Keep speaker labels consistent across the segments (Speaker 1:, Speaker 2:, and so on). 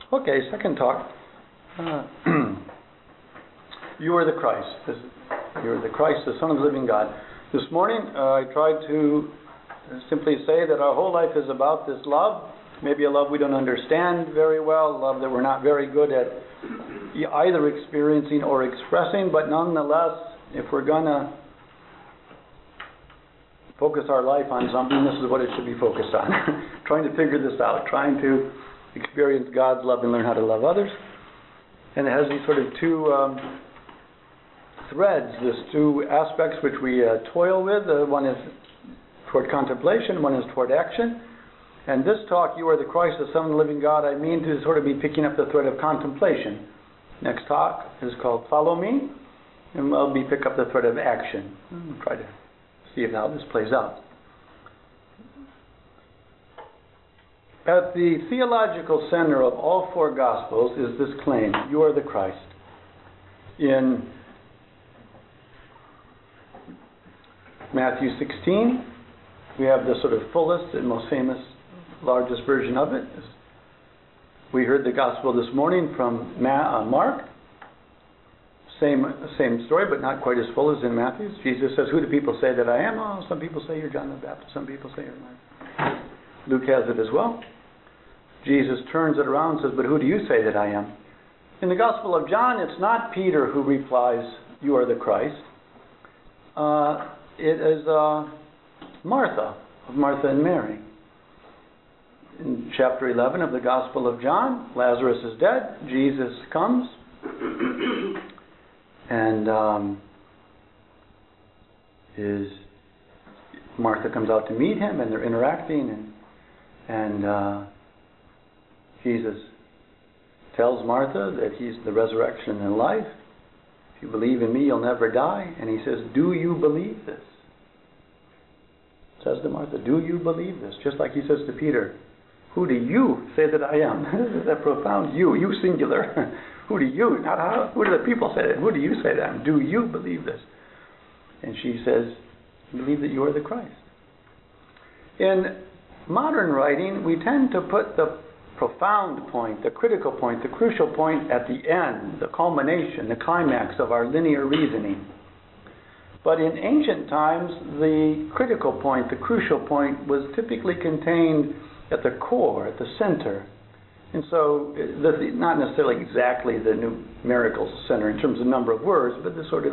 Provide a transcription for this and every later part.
Speaker 1: Okay, second talk. You are the Christ. You are the Christ, the Son of the living God. This morning, I tried to simply say that our whole life is about this love. Maybe a love we don't understand very well, a love that we're not very good at either experiencing or expressing, but nonetheless, if we're going to focus our life on something, this is what it should be focused on. Trying to figure this out, trying to experience God's love and learn how to love others. And it has these sort of two threads, these two aspects which we toil with. One is toward contemplation, one is toward action. And this talk, You Are the Christ, the Son of the Living God, I mean to sort of be picking up the thread of contemplation. Next talk is called Follow Me, and I'll be pick up the thread of action. We'll try to see how this plays out. At the theological center of all four Gospels is this claim, You are the Christ. In Matthew 16, we have the sort of fullest and most famous, largest version of it. We heard the Gospel this morning from Mark. Same story, but not quite as full as in Matthew's. Jesus says, Who do people say that I am? Oh, some people say you're John the Baptist. Some people say you're Mark. Luke has it as well. Jesus turns it around and says, But who do you say that I am? In the Gospel of John, it's not Peter who replies, You are the Christ. It is Martha, of Martha and Mary. In chapter 11 of the Gospel of John, Lazarus is dead. Jesus comes. And Martha comes out to meet him, and they're interacting, and Jesus tells Martha that He's the resurrection and life. If you believe in Me, you'll never die. And He says, Do you believe this? Says to Martha, Do you believe this? Just like He says to Peter, Who do you say that I am? This is that profound you singular. Who do you? Not how. Who do the people say that? Who do you say that I am? Do you believe this? And she says, Believe that you are the Christ. In modern writing, we tend to put the profound point, the critical point, the crucial point at the end, the culmination, the climax of our linear reasoning. But in ancient times, the critical point, the crucial point, was typically contained at the core, at the center. And so, not necessarily exactly the numerical center in terms of number of words, but the sort of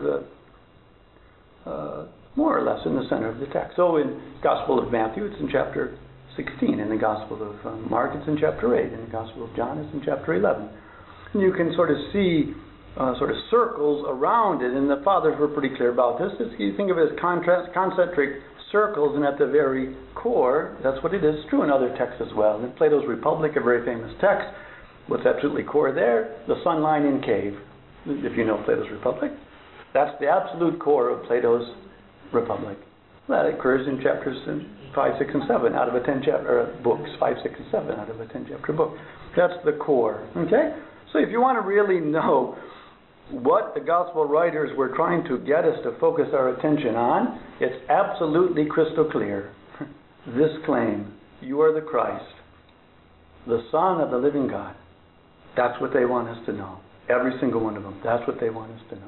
Speaker 1: more or less in the center of the text. So in the Gospel of Matthew, it's in chapter 16. In the Gospel of Mark, it's in chapter 8. In the Gospel of John, it's in chapter 11. And you can sort of see sort of circles around it, and the fathers were pretty clear about this. You think of it as concentric circles, and at the very core, that's what it is. It's true in other texts as well. In Plato's Republic, a very famous text, what's absolutely core there? The sun line in cave. If you know Plato's Republic, that's the absolute core of Plato's Republic. That occurs in chapters 5, 6, and 7 out of a 10 chapter books. 5, 6, and 7 out of a 10 chapter book. That's the core. Okay? So if you want to really know what the gospel writers were trying to get us to focus our attention on, it's absolutely crystal clear. This claim, You are the Christ, the Son of the living God. That's what they want us to know. Every single one of them. That's what they want us to know.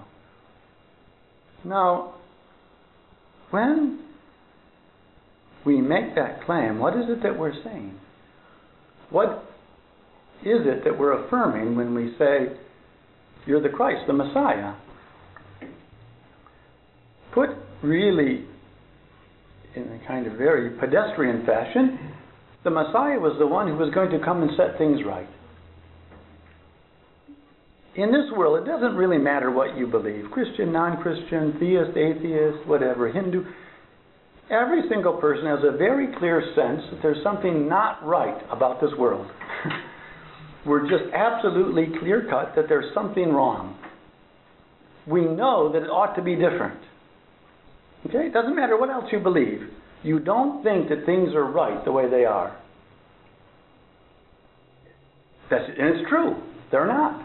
Speaker 1: Now, when we make that claim, what is it that we're saying? What is it that we're affirming when we say, You're the Christ, the Messiah? Put really in a kind of very pedestrian fashion, the Messiah was the one who was going to come and set things right. In this world, it doesn't really matter what you believe. Christian, non-Christian, theist, atheist, whatever, Hindu. Every single person has a very clear sense that there's something not right about this world. We're just absolutely clear-cut that there's something wrong. We know that it ought to be different. Okay? It doesn't matter what else you believe. You don't think that things are right the way they are. And it's true. They're not.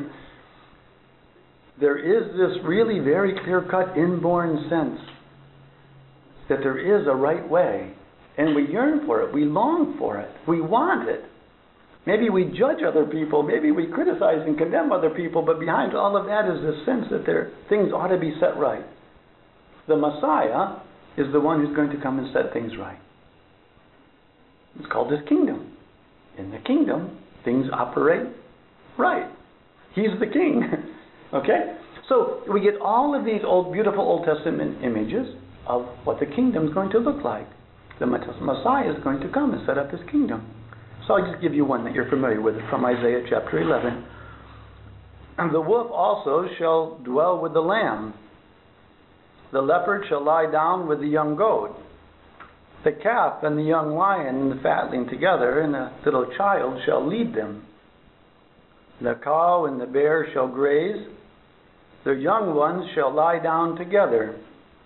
Speaker 1: There is this really very clear-cut inborn sense that there is a right way. And we yearn for it. We long for it. We want it. Maybe we judge other people. Maybe we criticize and condemn other people. But behind all of that is this sense that things ought to be set right. The Messiah is the one who's going to come and set things right. It's called His kingdom. In the kingdom, things operate right. He's the king. Okay? So we get all of these beautiful Old Testament images of what the kingdom is going to look like. The Messiah is going to come and set up His kingdom. So I'll just give you one that you're familiar with from Isaiah chapter 11. And the wolf also shall dwell with the lamb. The leopard shall lie down with the young goat. The calf and the young lion and the fatling together, and the little child shall lead them. The cow and the bear shall graze. Their young ones shall lie down together.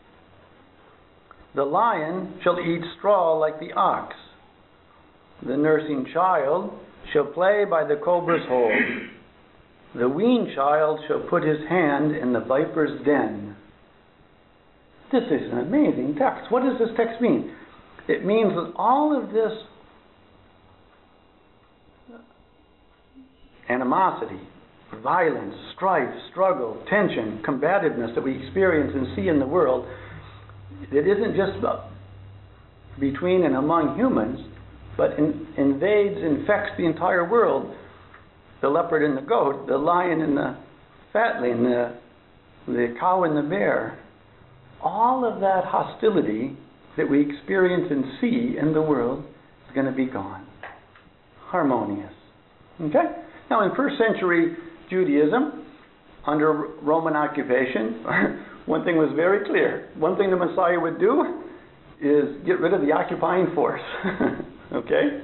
Speaker 1: The lion shall eat straw like the ox. The nursing child shall play by the cobra's hole. The weaned child shall put his hand in the viper's den. This is an amazing text. What does this text mean? It means that all of this animosity, violence, strife, struggle, tension, combativeness that we experience and see in the world, it isn't just between and among humans, but invades, infects the entire world. The leopard and the goat, the lion and the fatling, the cow and the bear. All of that hostility that we experience and see in the world is going to be gone. Harmonious. Okay? Now in first century Judaism, under Roman occupation, one thing was very clear. One thing the Messiah would do is get rid of the occupying force. Okay?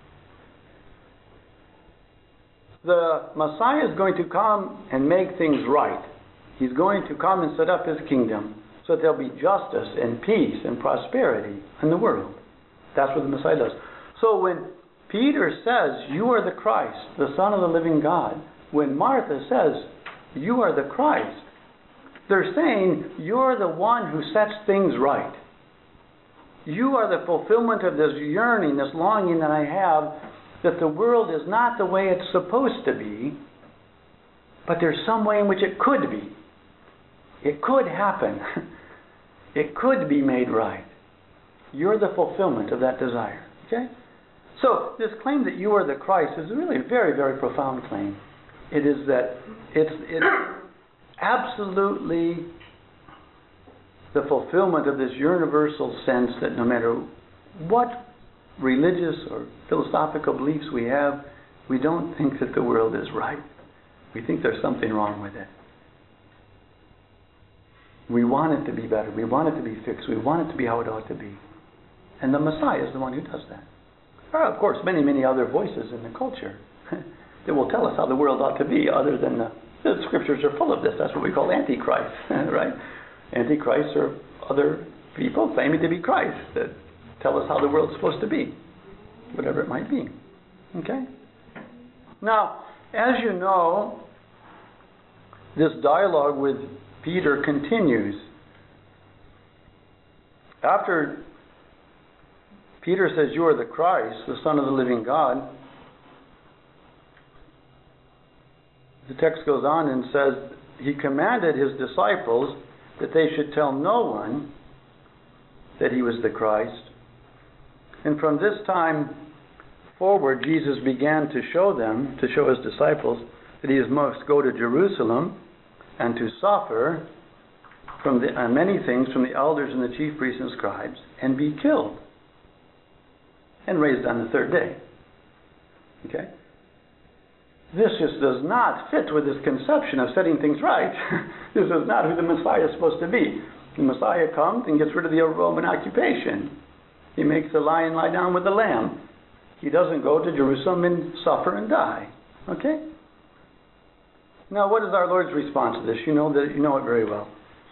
Speaker 1: The Messiah is going to come and make things right. He's going to come and set up His kingdom so that there'll be justice and peace and prosperity in the world. That's what the Messiah does. So when Peter says, "You are the Christ, the Son of the living God," when Martha says, "You are the Christ," they're saying, "You're the one who sets things right. You are the fulfillment of this yearning, this longing that I have, that the world is not the way it's supposed to be, but there's some way in which it could be. It could happen. It could be made right. You're the fulfillment of that desire." Okay? So this claim that you are the Christ is a really very, very profound claim. It is that it's absolutely the fulfillment of this universal sense that no matter what religious or philosophical beliefs we have, we don't think that the world is right. We think there's something wrong with it. We want it to be better. We want it to be fixed. We want it to be how it ought to be. And the Messiah is the one who does that. There are, of course, many, many other voices in the culture that will tell us how the world ought to be, other than the scriptures are full of this. That's what we call Antichrist, right? Antichrists are other people claiming to be Christ that tell us how the world's supposed to be, whatever it might be. Okay? Now, as you know, this dialogue with Peter continues. After Peter says, "You are the Christ, the Son of the living God," the text goes on and says, "He commanded His disciples that they should tell no one that He was the Christ. And from this time forward, Jesus began to show His disciples, that He must go to Jerusalem and to suffer many things from the elders and the chief priests and scribes, and be killed, and raised on the third day." Okay? This just does not fit with this conception of setting things right. This is not who the Messiah is supposed to be. The Messiah comes and gets rid of the Roman occupation. He makes the lion lie down with the lamb. He doesn't go to Jerusalem and suffer and die. Okay? Now, what is our Lord's response to this? You know it very well.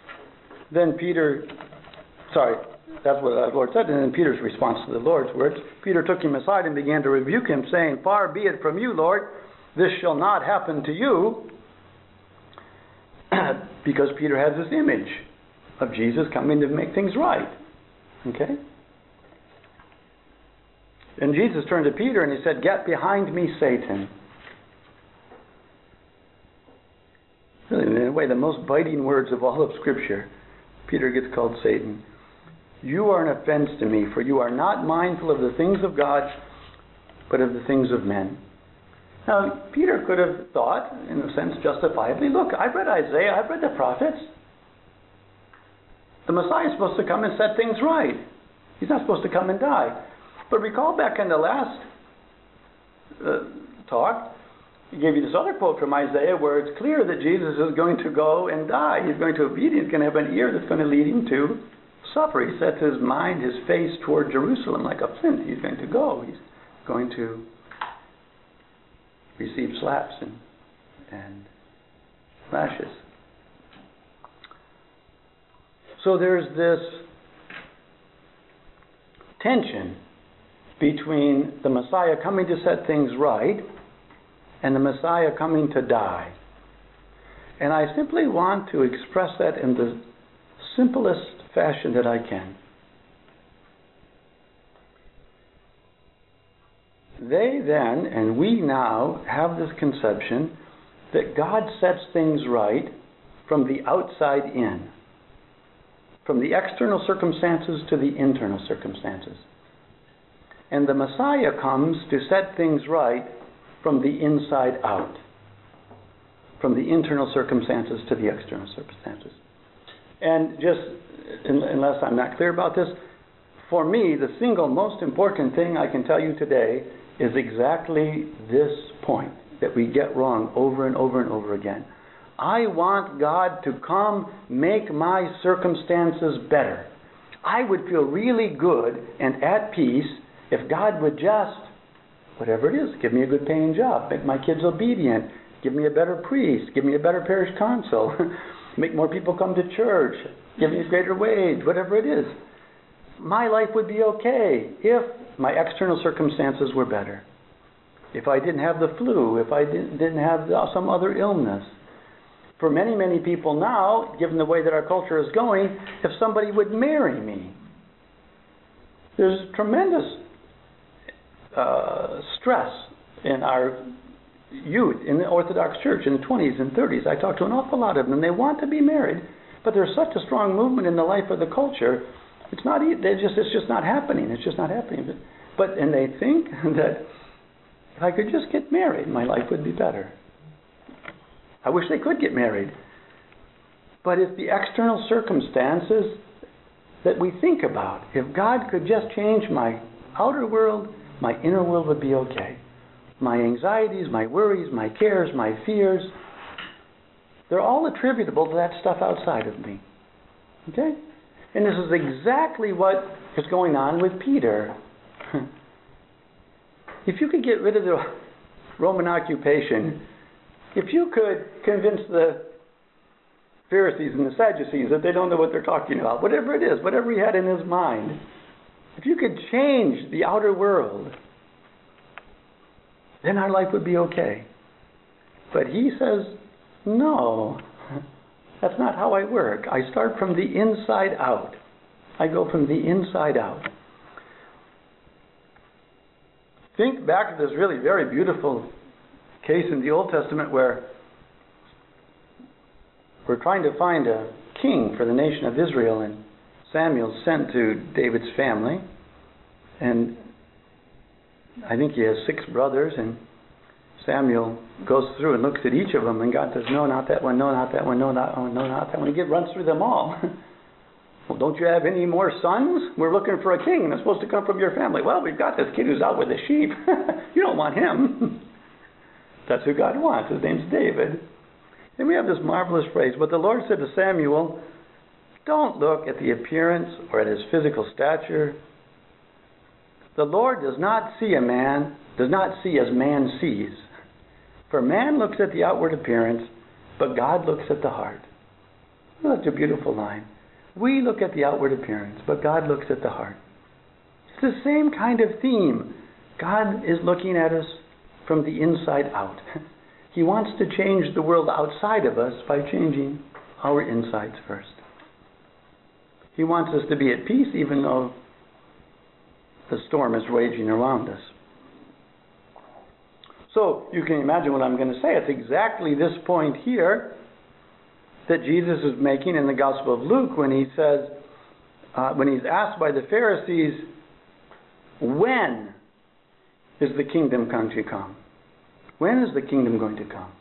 Speaker 1: That's what our Lord said. And then Peter's response to the Lord's words: Peter took Him aside and began to rebuke Him, saying, "Far be it from you, Lord, this shall not happen to you." Because Peter has this image of Jesus coming to make things right. Okay? And Jesus turned to Peter and he said, "Get behind me, Satan." Really, in a way, the most biting words of all of Scripture. Peter gets called Satan. "You are an offense to me, for you are not mindful of the things of God, but of the things of men." Now, Peter could have thought, in a sense justifiably, look, I've read Isaiah, I've read the prophets. The Messiah is supposed to come and set things right. He's not supposed to come and die. But recall back in the last talk, he gave you this other quote from Isaiah where it's clear that Jesus is going to go and die. He's going to obedience. He's going to have an ear that's going to lead him to suffer. He sets his mind, his face toward Jerusalem like a flint. He's going to go. He's going to receive slaps and lashes. So there's this tension between the Messiah coming to set things right and the Messiah coming to die. And I simply want to express that in the simplest fashion that I can. They then, and we now, have this conception that God sets things right from the outside in. From the external circumstances to the internal circumstances. And the Messiah comes to set things right from the inside out. From the internal circumstances to the external circumstances. And just, unless I'm not clear about this, for me, the single most important thing I can tell you today is exactly this point that we get wrong over and over and over again. I want God to come make my circumstances better. I would feel really good and at peace if God would just, whatever it is, give me a good paying job, make my kids obedient, give me a better priest, give me a better parish council, make more people come to church, give me a greater wage, whatever it is. My life would be okay if my external circumstances were better. If I didn't have the flu, if I didn't have some other illness. For many, many people now, given the way that our culture is going, if somebody would marry me, there's tremendous stress in our youth in the Orthodox Church in the 20s and 30s. I talk to an awful lot of them. They want to be married, but there's such a strong movement in the life of the culture. It's just not happening. It's just not happening. And they think that if I could just get married, my life would be better. I wish they could get married. But it's the external circumstances that we think about. If God could just change my outer world, my inner world would be okay. My anxieties, my worries, my cares, my fears, they're all attributable to that stuff outside of me. Okay? And this is exactly what is going on with Peter. If you could get rid of the Roman occupation, if you could convince the Pharisees and the Sadducees that they don't know what they're talking about, whatever it is, whatever he had in his mind, if you could change the outer world, then our life would be okay. But he says, no, that's not how I work. I start from the inside out. I go from the inside out. Think back to this really very beautiful case in the Old Testament where we're trying to find a king for the nation of Israel, and Samuel's sent to David's family, and I think he has 6 brothers, and Samuel goes through and looks at each of them, and God says, no, not that one, no, not that one, no, not one, no, not that one. He runs through them all. Well, don't you have any more sons? We're looking for a king that's supposed to come from your family. Well, we've got this kid who's out with the sheep. You don't want him. That's who God wants. His name's David. And we have this marvelous phrase, but the Lord said to Samuel, don't look at the appearance or at his physical stature. The Lord does not see as man sees. For man looks at the outward appearance, but God looks at the heart. Well, that's a beautiful line. We look at the outward appearance, but God looks at the heart. It's the same kind of theme. God is looking at us from the inside out. He wants to change the world outside of us by changing our insides first. He wants us to be at peace even though the storm is raging around us. So you can imagine what I'm going to say. It's exactly this point here that Jesus is making in the Gospel of Luke when he says, when he's asked by the Pharisees, when is the kingdom going to come? When is the kingdom going to come?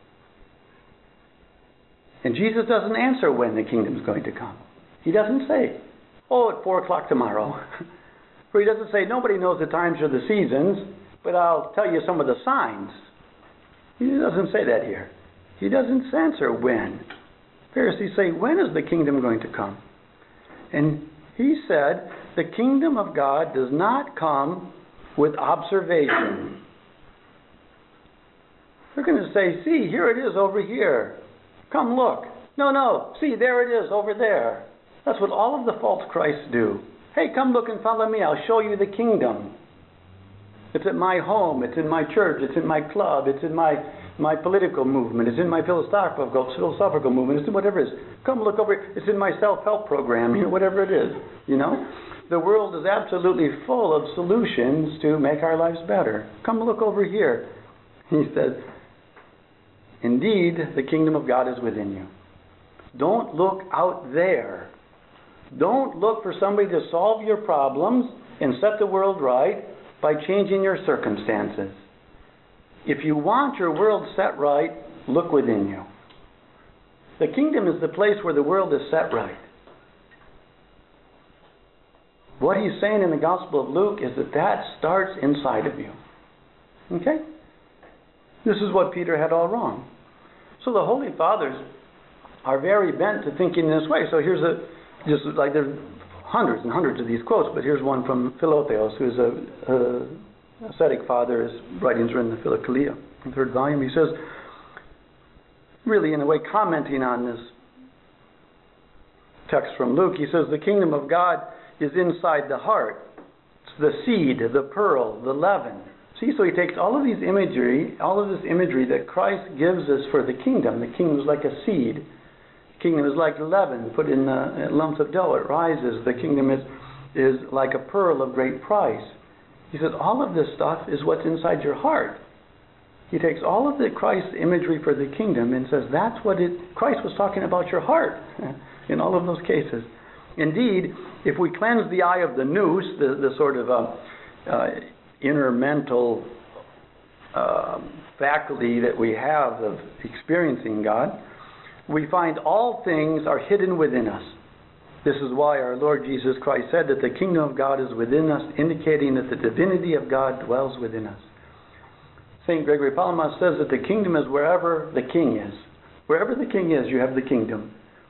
Speaker 1: And Jesus doesn't answer when the kingdom is going to come. He doesn't say, at 4 o'clock tomorrow. Or he doesn't say, nobody knows the times or the seasons, but I'll tell you some of the signs. He doesn't say that here. He doesn't answer when. Pharisees say, when is the kingdom going to come? And he said, the kingdom of God does not come with observation. They're going to say, see, here it is over here. Come look. No, see, there it is over there. That's what all of the false Christs do. Hey, come look and follow me. I'll show you the kingdom. It's at my home. It's in my church. It's in my club. It's in my political movement. It's in my philosophical movement. It's in whatever it is. Come look over. It's in my self-help program. Whatever it is. The world is absolutely full of solutions to make our lives better. Come look over here. He says, indeed, the kingdom of God is within you. Don't look out there. Don't look for somebody to solve your problems and set the world right by changing your circumstances. If you want your world set right, look within you. The kingdom is the place where the world is set right. What he's saying in the Gospel of Luke is that starts inside of you. Okay? This is what Peter had all wrong. So the Holy Fathers are very bent to thinking this way. So here's just like there's hundreds and hundreds of these quotes, but here's one from Philotheos, who's a ascetic father. His writings are in the Philokalia, the 3rd volume. He says, really in a way commenting on this text from Luke, he says, the kingdom of God is inside the heart. It's the seed, the pearl, the leaven. See, so he takes all of this imagery that Christ gives us for the kingdom. The kingdom is like a seed. The kingdom is like leaven put in lumps of dough. It rises. The kingdom is like a pearl of great price. He says all of this stuff is what's inside your heart. He takes all of the Christ imagery for the kingdom and says that's what Christ was talking about your heart in all of those cases. Indeed, if we cleanse the eye of the nous, the sort of inner mental faculty that we have of experiencing God, we find all things are hidden within us. This is why our Lord Jesus Christ said that the kingdom of God is within us, indicating that the divinity of God dwells within us. St. Gregory Palamas says that the kingdom is wherever the king is. Wherever the king is, you have the kingdom.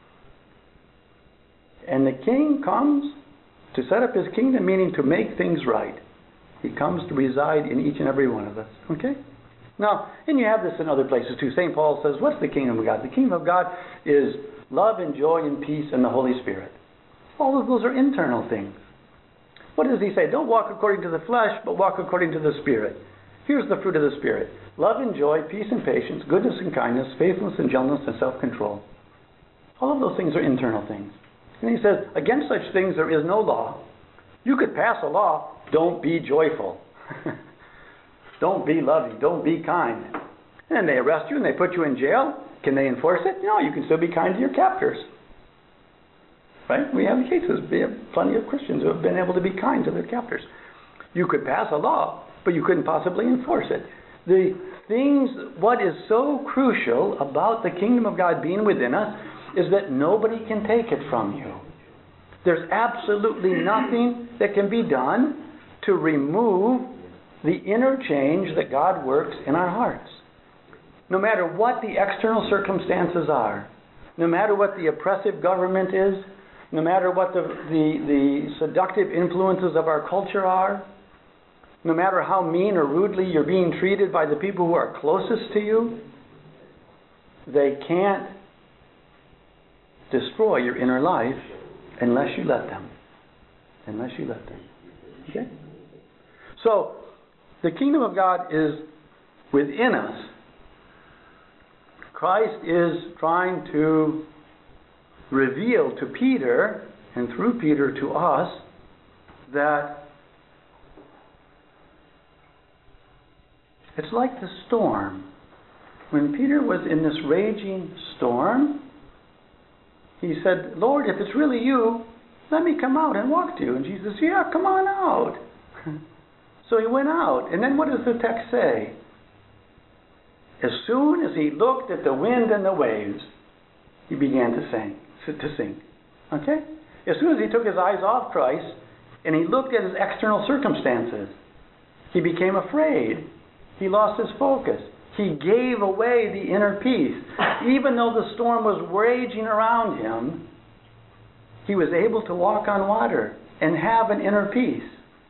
Speaker 1: And the king comes to set up his kingdom, meaning to make things right. He comes to reside in each and every one of us. Okay? Now, and you have this in other places too. St. Paul says, what's the kingdom of God? The kingdom of God is love and joy and peace and the Holy Spirit. All of those are internal things. What does he say? Don't walk according to the flesh, but walk according to the Spirit. Here's the fruit of the Spirit. Love and joy, peace and patience, goodness and kindness, faithfulness and gentleness and self-control. All of those things are internal things. And he says, against such things there is no law. You could pass a law, don't be joyful. Don't be loving, don't be kind. And they arrest you and they put you in jail. Can they enforce it? No, you can still be kind to your captors. Right? We have cases. We have plenty of Christians who have been able to be kind to their captors. You could pass a law, but you couldn't possibly enforce it. What is so crucial about the kingdom of God being within us is that nobody can take it from you. There's absolutely nothing that can be done to remove the inner change that God works in our hearts. No matter what the external circumstances are, no matter what the oppressive government is, no matter what the seductive influences of our culture are, no matter how mean or rudely you're being treated by the people who are closest to you, they can't destroy your inner life unless you let them. Unless you let them. Okay? So, the kingdom of God is within us. Christ is trying to reveal to Peter, and through Peter to us, that It's like the storm. When Peter was in this raging storm, he said, Lord, if it's really you, let me come out and walk to you. And Jesus said, yeah, come on out. So he went out. And then what does the text say? As soon as he looked at the wind and the waves, he began to sink. Okay? As soon as he took his eyes off Christ and he looked at his external circumstances, he became afraid. He lost his focus. He gave away the inner peace. Even though the storm was raging around him, he was able to walk on water and have an inner peace.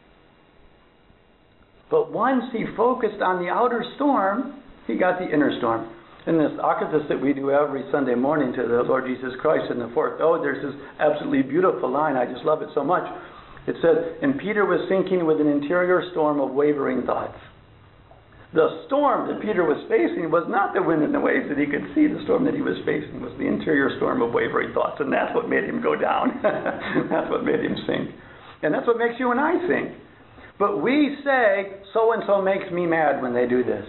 Speaker 1: But once he focused on the outer storm, he got the inner storm. In this Akathis that we do every Sunday morning to the Lord Jesus Christ in the fourth ode, there's this absolutely beautiful line. I just love it so much. It says, and Peter was sinking with an interior storm of wavering thoughts. The storm that Peter was facing was not the wind and the waves that he could see. The storm that he was facing was the interior storm of wavering thoughts. And that's what made him go down. That's what made him sink. And that's what makes you and I sink. But we say, so-and-so makes me mad when they do this.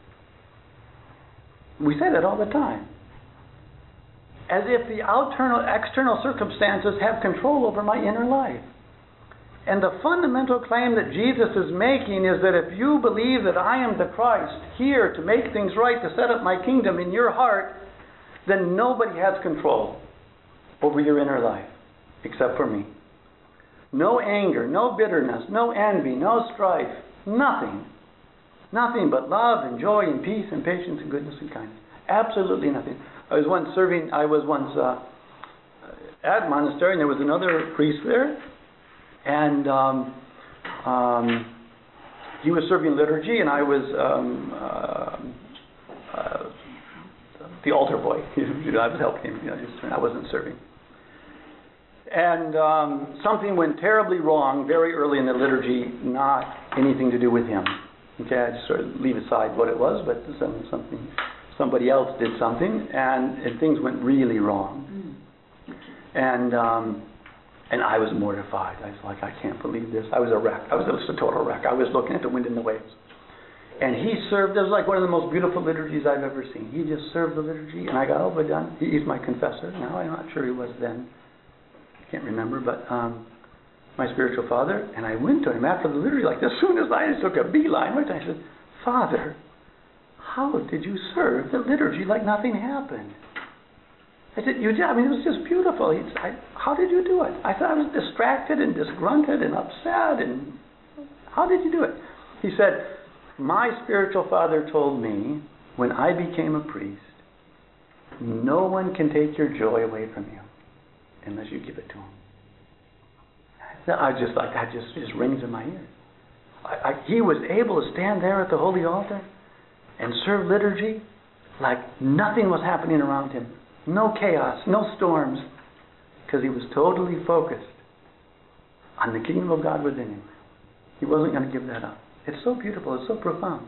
Speaker 1: We say that all the time. As if the external circumstances have control over my inner life. And the fundamental claim that Jesus is making is that if you believe that I am the Christ here to make things right, to set up my kingdom in your heart, then nobody has control over your inner life except for me. No anger, no bitterness, no envy, no strife, nothing. Nothing but love and joy and peace and patience and goodness and kindness. Absolutely nothing. I was once at a monastery, and there was another priest there, and he was serving liturgy, and I was the altar boy. I was helping him. I wasn't serving. And something went terribly wrong very early in the liturgy, not anything to do with him. Okay, I just sort of leave aside what it was, but somebody else did something, and things went really wrong. And I was mortified. I was like, I can't believe this. I was a wreck. I was a total wreck. I was looking at the wind and the waves. And he served. It was like one of the most beautiful liturgies I've ever seen. He just served the liturgy, and I got overdone. He's my confessor now. I'm not sure he was then. I can't remember, but my spiritual father. And I went to him after the liturgy, like as soon as I just took a beeline, I said, Father, how did you serve the liturgy like nothing happened? I said, it was just beautiful. How did you do it? I said, I was distracted and disgruntled and upset. And how did you do it? He said, my spiritual father told me when I became a priest, no one can take your joy away from you unless you give it to him. I just like that just rings in my ears. He was able to stand there at the holy altar and serve liturgy like nothing was happening around him. No chaos, no storms, because he was totally focused on the kingdom of God within him. He wasn't going to give that up. It's so beautiful, it's so profound.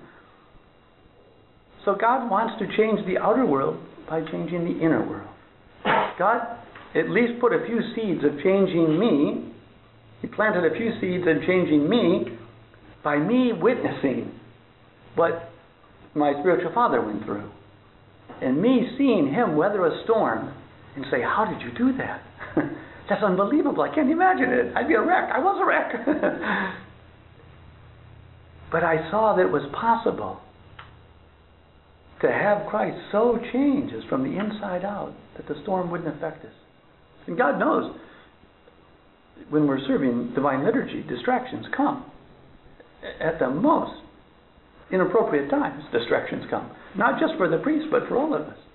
Speaker 1: So God wants to change the outer world by changing the inner world. God at least put a few seeds of changing me. He planted a few seeds of changing me by me witnessing what my spiritual father went through. And me seeing him weather a storm and say, how did you do that? That's unbelievable. I can't imagine it. I'd be a wreck. I was a wreck. But I saw that it was possible to have Christ so change us from the inside out that the storm wouldn't affect us. And God knows when we're serving divine liturgy, distractions come. At the most inappropriate times, distractions come. Not just for the priest, but for all of us.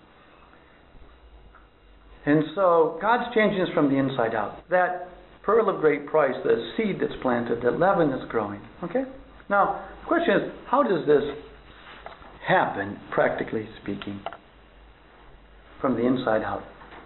Speaker 1: And so, God's changing us from the inside out. That pearl of great price, the seed that's planted, the leaven that's growing. Okay? Now, the question is, how does this happen, practically speaking, from the inside out?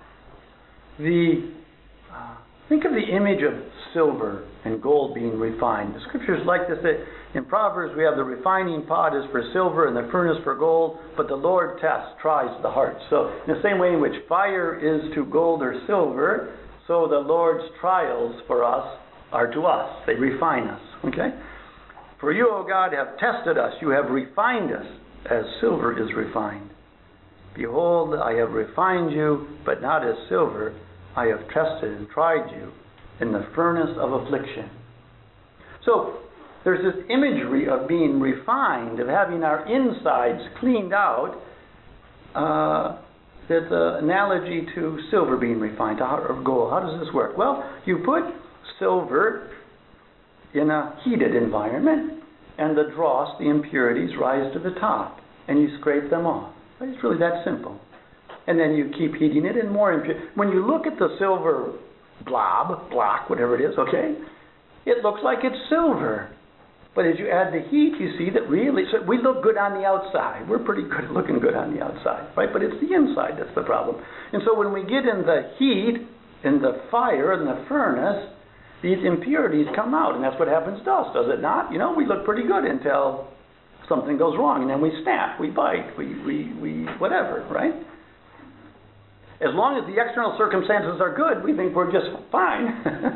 Speaker 1: Think of the image of silver and gold being refined. The scriptures like this. In Proverbs, we have the refining pot is for silver and the furnace for gold, but the Lord tries the heart. So, in the same way in which fire is to gold or silver, so the Lord's trials for us are to us. They refine us. Okay? For you, O God, have tested us. You have refined us as silver is refined. Behold, I have refined you, but not as silver. I have tested and tried you in the furnace of affliction. So, there's this imagery of being refined, of having our insides cleaned out. There's an analogy to silver being refined, or gold. How does this work? Well, you put silver in a heated environment, and the dross, the impurities, rise to the top, and you scrape them off. It's really that simple. And then you keep heating it, and more impurities. When you look at the silver block, whatever it is, okay, it looks like it's silver. But as you add the heat, you see that really, so we look good on the outside. We're pretty good at looking good on the outside, right? But it's the inside that's the problem. And so when we get in the heat, in the fire, in the furnace, these impurities come out. And that's what happens to us, does it not? You know, we look pretty good until something goes wrong. And then we snap, we bite, we whatever, right? As long as the external circumstances are good, we think we're just fine.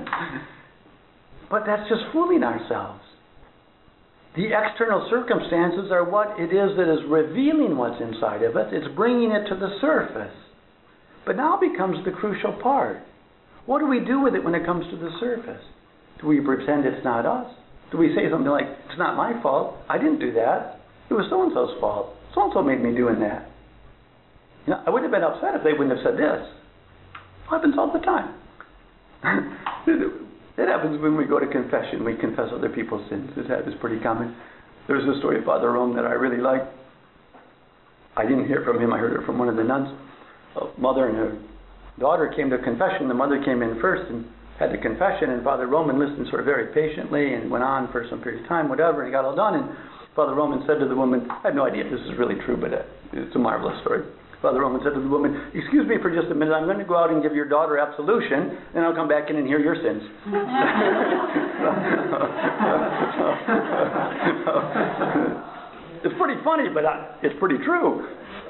Speaker 1: But that's just fooling ourselves. The external circumstances are what it is that is revealing what's inside of us. It's bringing it to the surface. But now becomes the crucial part. What do we do with it when it comes to the surface? Do we pretend it's not us? Do we say something like, it's not my fault, I didn't do that, it was so-and-so's fault, so-and-so made me doing that? You know, I wouldn't have been upset if they wouldn't have said this. It happens all the time. It happens when we go to confession. We confess other people's sins. This is pretty common. There's a story of Father Rome that I really like. I didn't hear it from him. I heard it from one of the nuns. A mother and her daughter came to confession. The mother came in first and had the confession, and Father Roman listened sort of very patiently and went on for some period of time, whatever, and he got all done. And Father Roman said to the woman, I have no idea if this is really true, but it's a marvelous story. Father Roman said to the woman, excuse me for just a minute, I'm going to go out and give your daughter absolution, and I'll come back in and hear your sins. It's pretty funny, but it's pretty true.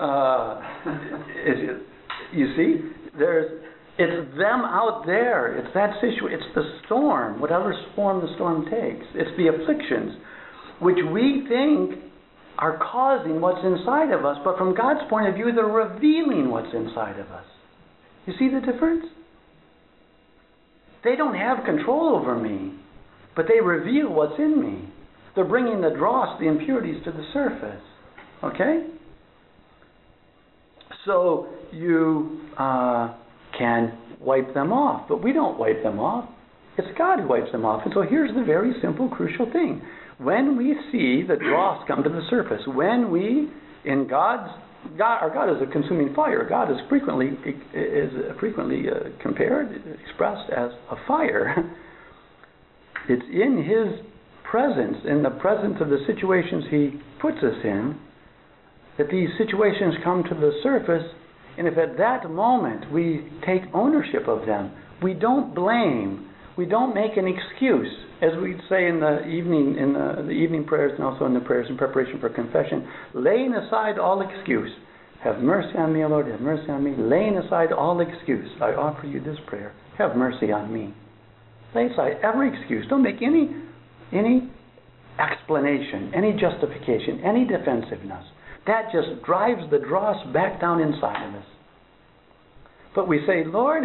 Speaker 1: You see, it's them out there. It's that situation. It's the storm, whatever form the storm takes. It's the afflictions, which we think are causing what's inside of us, but from God's point of view, they're revealing what's inside of us. You see the difference? They don't have control over me, but they reveal what's in me. They're bringing the dross, the impurities to the surface. Okay? So you can wipe them off, but we don't wipe them off. It's God who wipes them off. And so here's the very simple, crucial thing. When we see the dross come to the surface, when we, in our God is a consuming fire. God is frequently compared, expressed as a fire. It's in His presence, in the presence of the situations He puts us in, that these situations come to the surface. And if at that moment we take ownership of them, we don't blame, we don't make an excuse, as we'd say in the evening prayers and also in the prayers in preparation for confession, laying aside all excuse. Have mercy on me, O Lord, have mercy on me. Laying aside all excuse, I offer you this prayer. Have mercy on me. Lay aside every excuse. Don't make any explanation, any justification, any defensiveness. That just drives the dross back down inside of us. But we say, Lord,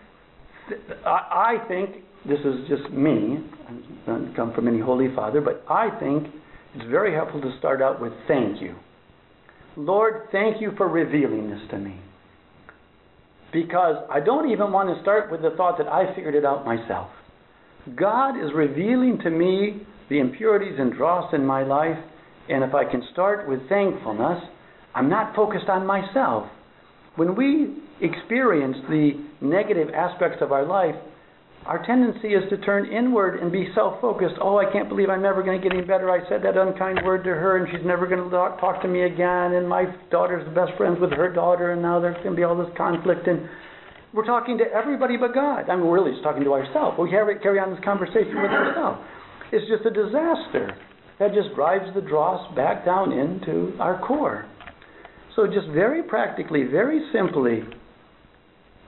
Speaker 1: I think, this is just me, I don't come from any Holy Father, but I think it's very helpful to start out with thank you. Lord, thank you for revealing this to me. Because I don't even want to start with the thought that I figured it out myself. God is revealing to me the impurities and dross in my life, and if I can start with thankfulness, I'm not focused on myself. When we experience the negative aspects of our life, our tendency is to turn inward and be self-focused. Oh, I can't believe I'm never going to get any better. I said that unkind word to her, and she's never going to talk to me again. And my daughter's the best friends with her daughter, and now there's going to be all this conflict. And we're talking to everybody but God. I mean, we're really just talking to ourselves. We carry on this conversation with ourselves. It's just a disaster. That just drives the dross back down into our core. So just very practically, very simply,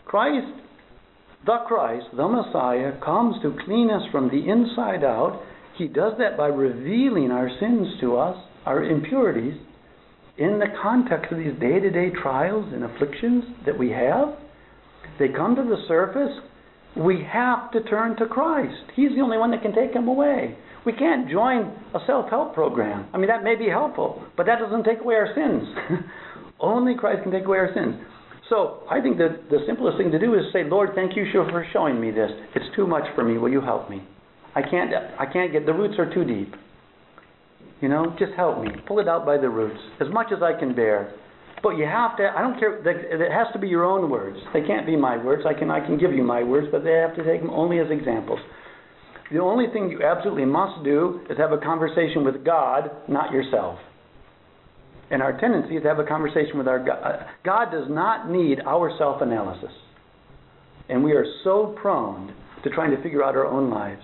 Speaker 1: the Christ, the Messiah, comes to clean us from the inside out. He does that by revealing our sins to us, our impurities, in the context of these day-to-day trials and afflictions that we have. They come to the surface. We have to turn to Christ. He's the only one that can take them away. We can't join a self-help program. I mean, that may be helpful, but that doesn't take away our sins. Only Christ can take away our sins. So I think that the simplest thing to do is say, Lord, thank you for showing me this. It's too much for me. Will you help me? I can't get, the roots are too deep. You know, just help me. Pull it out by the roots, as much as I can bear. But you have to, I don't care, it has to be your own words. They can't be my words. I can give you my words, but they have to take them only as examples. The only thing you absolutely must do is have a conversation with God, not yourself. And our tendency is to have a conversation with our God. God does not need our self-analysis. And we are so prone to trying to figure out our own lives.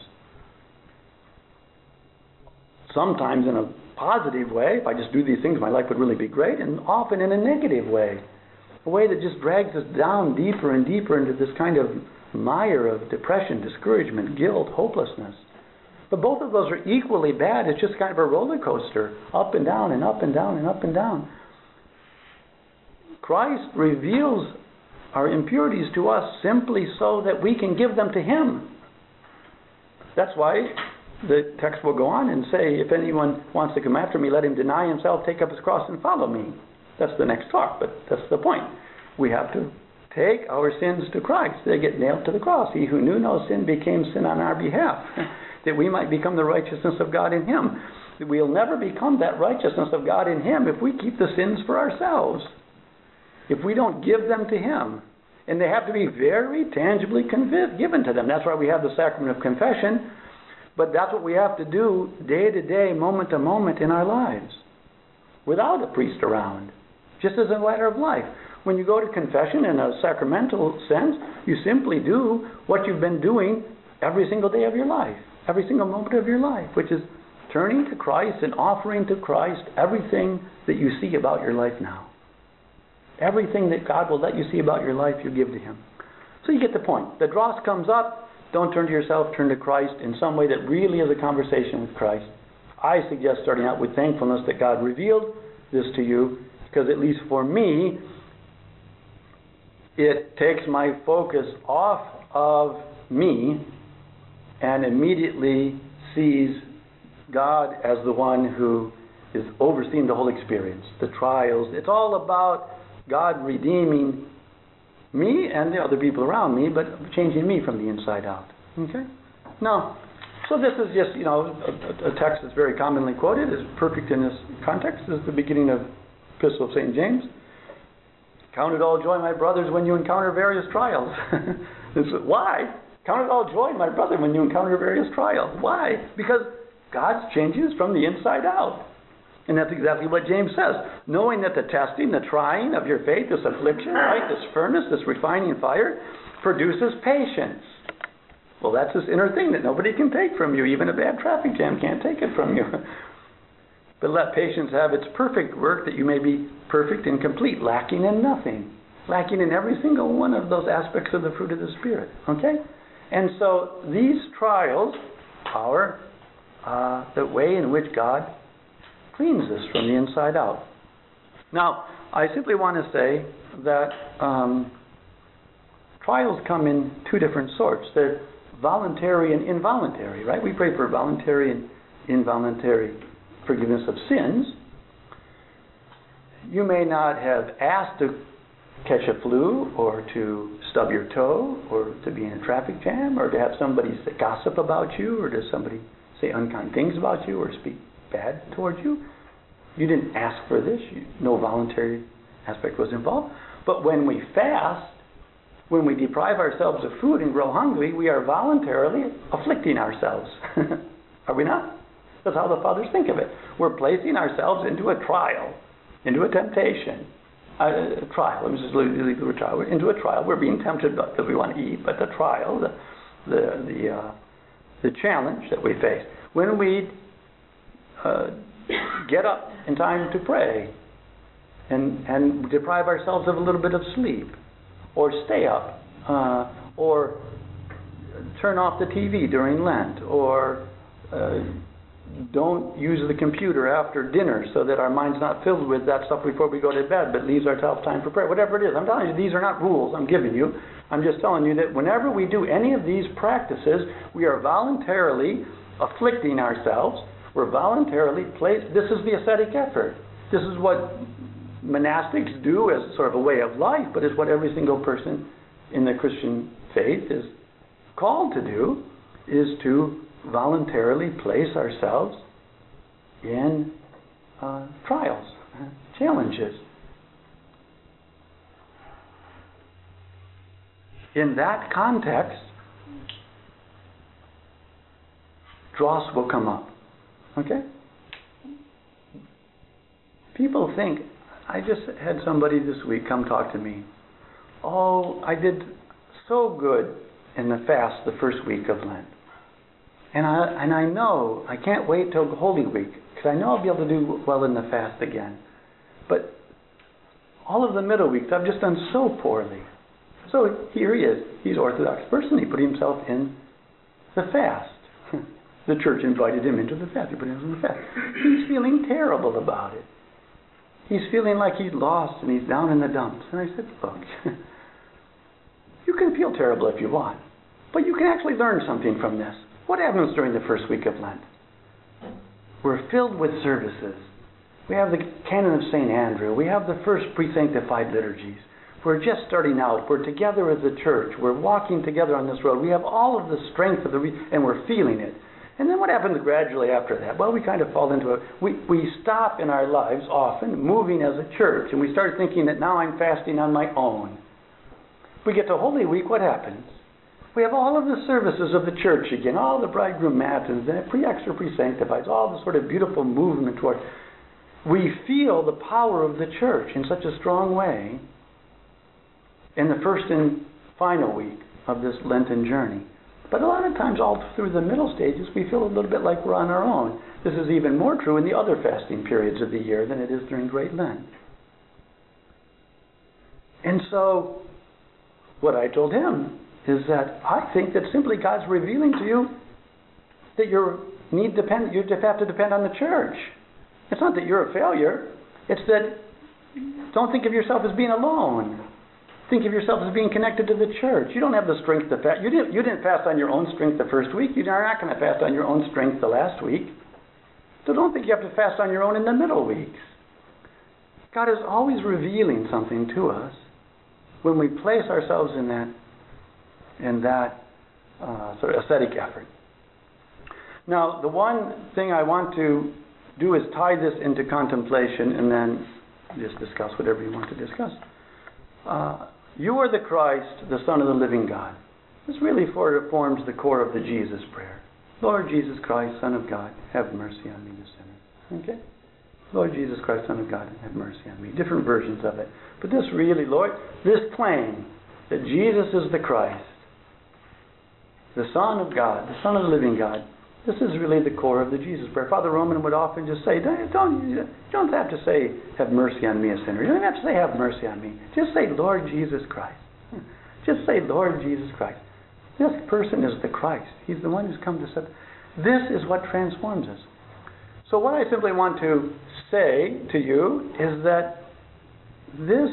Speaker 1: Sometimes in a positive way, if I just do these things, my life would really be great, and often in a negative way. A way that just drags us down deeper and deeper into this kind of mire of depression, discouragement, guilt, hopelessness. But both of those are equally bad. It's just kind of a roller coaster, up and down and up and down and up and down. Christ reveals our impurities to us simply so that we can give them to Him. That's why the text will go on and say, if anyone wants to come after me, let him deny himself, take up his cross, and follow me. That's the next talk, but that's the point. We have to take our sins to Christ. They get nailed to the cross. He who knew no sin became sin on our behalf, that we might become the righteousness of God in Him. We'll never become that righteousness of God in Him if we keep the sins for ourselves, if we don't give them to Him. And they have to be very tangibly given to them. That's why we have the sacrament of confession. But that's what we have to do day to day, moment to moment in our lives, without a priest around, just as a matter of life. When you go to confession in a sacramental sense, you simply do what you've been doing every single day of your life, every single moment of your life, which is turning to Christ and offering to Christ everything that you see about your life now. Everything that God will let you see about your life, you give to Him. So you get the point. The dross comes up. Don't turn to yourself, turn to Christ in some way that really is a conversation with Christ. I suggest starting out with thankfulness that God revealed this to you, because at least for me, it takes my focus off of me and immediately sees God as the one who is overseeing the whole experience, the trials. It's all about God redeeming me and the other people around me, but changing me from the inside out. Okay? Now, so this is just, a text that's very commonly quoted, is perfect in this context. This is the beginning of Epistle of St. James. Count it all joy, my brothers, when you encounter various trials. Why? Count it all joy, my brother, when you encounter various trials. Why? Because God changes from the inside out. And that's exactly what James says. Knowing that the testing, the trying of your faith, this affliction, right, this furnace, this refining fire, produces patience. Well, that's this inner thing that nobody can take from you. Even a bad traffic jam can't take it from you. But let patience have its perfect work, that you may be perfect and complete, lacking in nothing. Lacking in every single one of those aspects of the fruit of the Spirit. Okay? And so these trials are the way in which God cleans us from the inside out. Now, I simply want to say that trials come in two different sorts. They're voluntary and involuntary, right? We pray for voluntary and involuntary forgiveness of sins. You may not have asked to catch a flu, or to stub your toe, or to be in a traffic jam, or to have somebody gossip about you, or to somebody say unkind things about you, or speak bad towards you. You didn't ask for this. No voluntary aspect was involved. But when we fast, when we deprive ourselves of food and grow hungry, we are voluntarily afflicting ourselves. Are we not? That's how the fathers think of it. We're placing ourselves into a trial, into a temptation. A trial. Let me just leave the word trial. We're into a trial. We're being tempted because we want to eat, but the trial, the challenge that we face. When we get up in time to pray and deprive ourselves of a little bit of sleep, or stay up, or turn off the TV during Lent, or don't use the computer after dinner so that our mind's not filled with that stuff before we go to bed, but leaves ourselves time for prayer. Whatever it is. I'm telling you, these are not rules I'm giving you. I'm just telling you that whenever we do any of these practices, we are voluntarily afflicting ourselves. We're voluntarily placed. This is the ascetic effort. This is what monastics do as sort of a way of life, but it's what every single person in the Christian faith is called to do, is to voluntarily place ourselves in trials, challenges. In that context, dross will come up. Okay? People think, I just had somebody this week come talk to me. Oh, I did so good in the fast the first week of Lent. And I know, I can't wait till Holy Week, because I know I'll be able to do well in the fast again. But all of the middle weeks, I've just done so poorly. So here he is. He's an Orthodox person. He put himself in the fast. The church invited him into the fast. He put himself in the fast. He's feeling terrible about it. He's feeling like he's lost and he's down in the dumps. And I said, look, you can feel terrible if you want, but you can actually learn something from this. What happens during the first week of Lent? We're filled with services. We have the Canon of St. Andrew. We have the first pre-sanctified liturgies. We're just starting out. We're together as a church. We're walking together on this road. We have all of the strength of the and we're feeling it. And then what happens gradually after that? Well, we kind of fall into we stop in our lives often moving as a church, and we start thinking that now I'm fasting on my own. We get to Holy Week, what happens? We have all of the services of the church again, all the bridegroom matins, the pre-extra pre-sanctifieds, all the sort of beautiful movement toward. We feel the power of the church in such a strong way in the first and final week of this Lenten journey. But a lot of times all through the middle stages we feel a little bit like we're on our own. This is even more true in the other fasting periods of the year than it is during Great Lent. And so what I told him is that I think that simply God's revealing to you that you have to depend on the church. It's not that you're a failure. It's that don't think of yourself as being alone. Think of yourself as being connected to the church. You don't have the strength to fast. You didn't fast on your own strength the first week. You're not going to fast on your own strength the last week. So don't think you have to fast on your own in the middle weeks. God is always revealing something to us when we place ourselves in that sort of ascetic effort. Now, the one thing I want to do is tie this into contemplation and then just discuss whatever you want to discuss. You are the Christ, the Son of the living God. This really forms the core of the Jesus prayer. Lord Jesus Christ, Son of God, have mercy on me, the sinner. Okay? Lord Jesus Christ, Son of God, have mercy on me. Different versions of it. But this really, Lord, this claim that Jesus is the Christ, the Son of God, the Son of the living God, this is really the core of the Jesus prayer. Father Roman would often just say, you don't have to say, have mercy on me, a sinner. You don't have to say, have mercy on me. Just say, Lord Jesus Christ. Just say, Lord Jesus Christ. This person is the Christ. He's the one who's come to set. This is what transforms us. So what I simply want to say to you is that this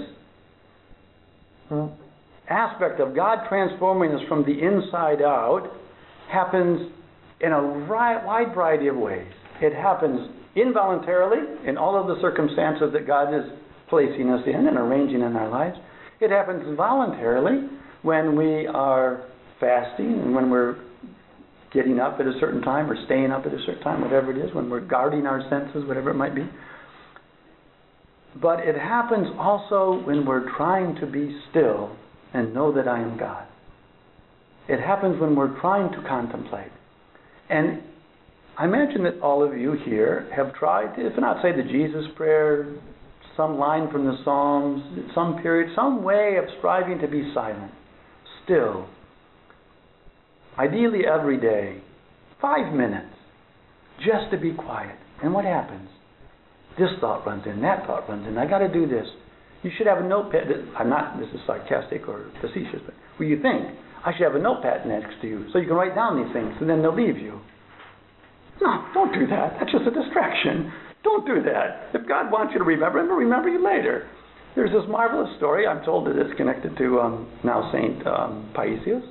Speaker 1: aspect of God transforming us from the inside out happens in a wide variety of ways. It happens involuntarily in all of the circumstances that God is placing us in and arranging in our lives. It happens voluntarily when we are fasting and when we're getting up at a certain time or staying up at a certain time, whatever it is, when we're guarding our senses, whatever it might be. But it happens also when we're trying to be still and know that I am God. It happens when we're trying to contemplate. And I imagine that all of you here have tried, if not say the Jesus prayer, some line from the Psalms, some period, some way of striving to be silent, still. Ideally every day, 5 minutes, just to be quiet. And what happens? This thought runs in, that thought runs in. I got to do this. You should have a notepad. This is sarcastic or facetious, but what you think? I should have a notepad next to you so you can write down these things and then they'll leave you. No, don't do that. That's just a distraction. Don't do that. If God wants you to remember him, he'll remember you later. There's this marvelous story. I'm told that it's connected to now Saint Paisius.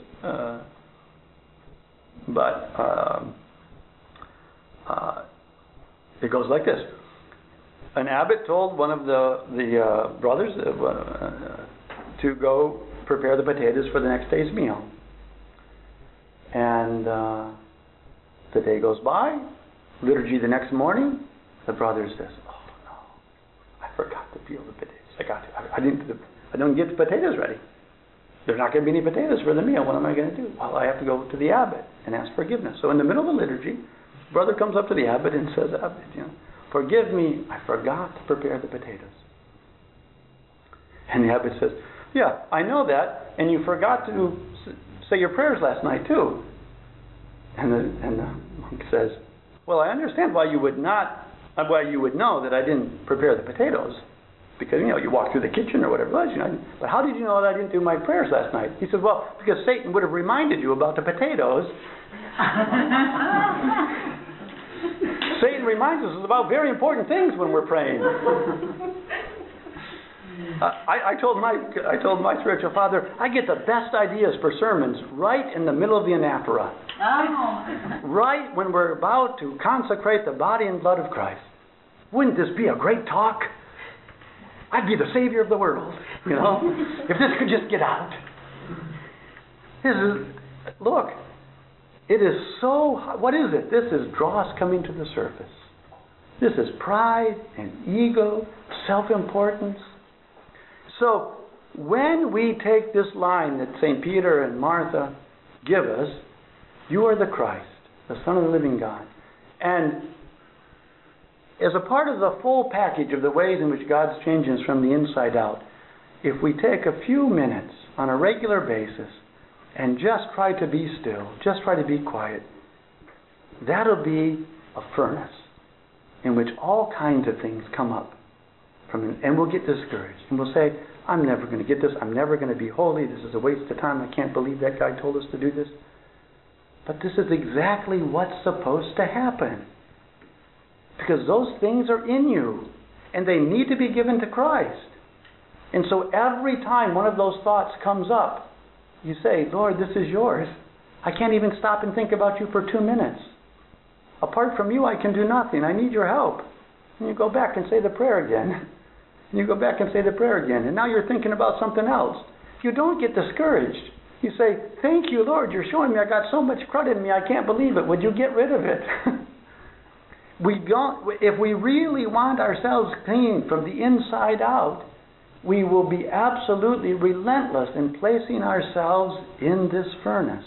Speaker 1: It goes like this. An abbot told one of the brothers to go prepare the potatoes for the next day's meal. And the day goes by, liturgy the next morning, the brother says, "Oh no, I forgot to peel the potatoes. I don't get the potatoes ready. There's not going to be any potatoes for the meal. What am I going to do? Well, I have to go to the abbot and ask forgiveness." So in the middle of the liturgy, brother comes up to the abbot and says, "Abbot, forgive me, I forgot to prepare the potatoes." And the abbot says, "Yeah, I know that, and you forgot to say your prayers last night too." And the monk says, "Well, I understand why you would know that I didn't prepare the potatoes, because you walked through the kitchen or whatever it was, But how did you know that I didn't do my prayers last night?" He says, "Well, because Satan would have reminded you about the potatoes." Satan reminds us about very important things when we're praying. I told my spiritual father, I get the best ideas for sermons right in the middle of the anaphora. Oh. Right when we're about to consecrate the body and blood of Christ. Wouldn't this be a great talk? I'd be the savior of the world, if this could just get out. Look, it is so, what is it? This is dross coming to the surface. This is pride and ego, self-importance. So, when we take this line that St. Peter and Martha give us, "You are the Christ, the Son of the living God," and as a part of the full package of the ways in which God's changing us from the inside out, if we take a few minutes on a regular basis and just try to be still, just try to be quiet, that'll be a furnace in which all kinds of things come up. And we'll get discouraged. And we'll say, "I'm never going to get this. I'm never going to be holy. This is a waste of time. I can't believe that guy told us to do this." But this is exactly what's supposed to happen. Because those things are in you. And they need to be given to Christ. And so every time one of those thoughts comes up, you say, "Lord, this is yours. I can't even stop and think about you for 2 minutes. Apart from you, I can do nothing. I need your help." And you go back and say the prayer again. And you go back and say the prayer again. And now you're thinking about something else. You don't get discouraged. You say, "Thank you, Lord. You're showing me I got so much crud in me. I can't believe it. Would you get rid of it?" If we really want ourselves clean from the inside out, we will be absolutely relentless in placing ourselves in this furnace.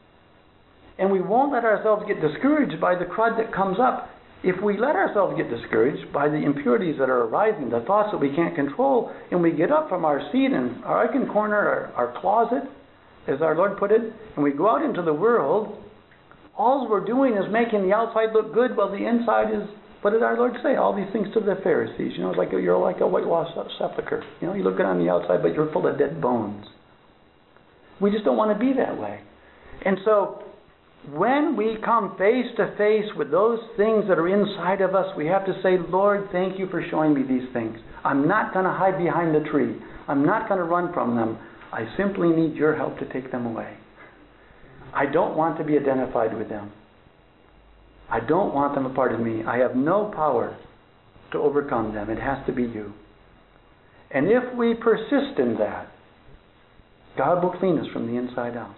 Speaker 1: And we won't let ourselves get discouraged by the crud that comes up. If we let ourselves get discouraged by the impurities that are arising, the thoughts that we can't control, and we get up from our seat in our icon corner, our closet, as our Lord put it, and we go out into the world, all we're doing is making the outside look good while the inside is, what did our Lord say? All these things to the Pharisees. It's like you're like a whitewashed sepulcher. You look good on the outside, but you're full of dead bones. We just don't want to be that way. And so, when we come face to face with those things that are inside of us, we have to say, "Lord, thank you for showing me these things. I'm not going to hide behind the tree. I'm not going to run from them. I simply need your help to take them away. I don't want to be identified with them. I don't want them a part of me. I have no power to overcome them. It has to be you." And if we persist in that, God will clean us from the inside out.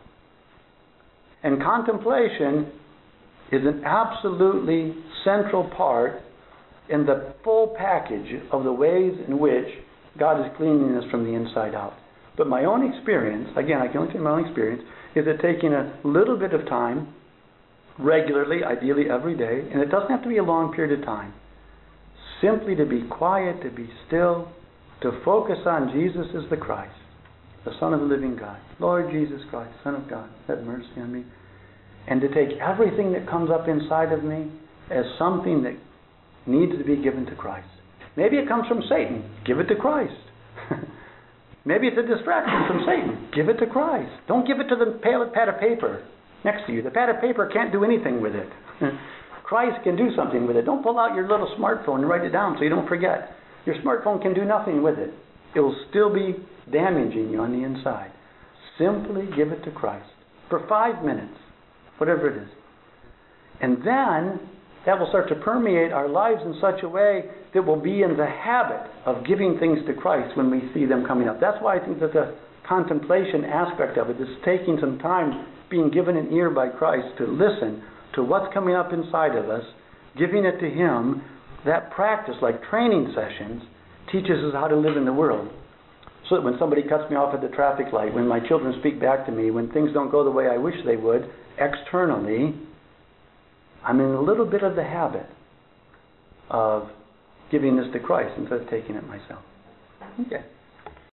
Speaker 1: And contemplation is an absolutely central part in the full package of the ways in which God is cleaning us from the inside out. But my own experience, again, I can only say my own experience, is that taking a little bit of time, regularly, ideally every day, and it doesn't have to be a long period of time, simply to be quiet, to be still, to focus on Jesus as the Christ, the Son of the living God. Lord Jesus Christ, Son of God, have mercy on me. And to take everything that comes up inside of me as something that needs to be given to Christ. Maybe it comes from Satan. Give it to Christ. Maybe it's a distraction from Satan. Give it to Christ. Don't give it to the pad of paper next to you. The pad of paper can't do anything with it. Christ can do something with it. Don't pull out your little smartphone and write it down so you don't forget. Your smartphone can do nothing with it. It will still be damaging you on the inside. Simply give it to Christ for 5 minutes, whatever it is. And then that will start to permeate our lives in such a way that we'll be in the habit of giving things to Christ when we see them coming up. That's why I think that the contemplation aspect of it is taking some time, being given an ear by Christ to listen to what's coming up inside of us, giving it to Him. That practice, like training sessions, teaches us how to live in the world. So that when somebody cuts me off at the traffic light, when my children speak back to me, when things don't go the way I wish they would, externally, I'm in a little bit of the habit of giving this to Christ instead of taking it myself. Okay.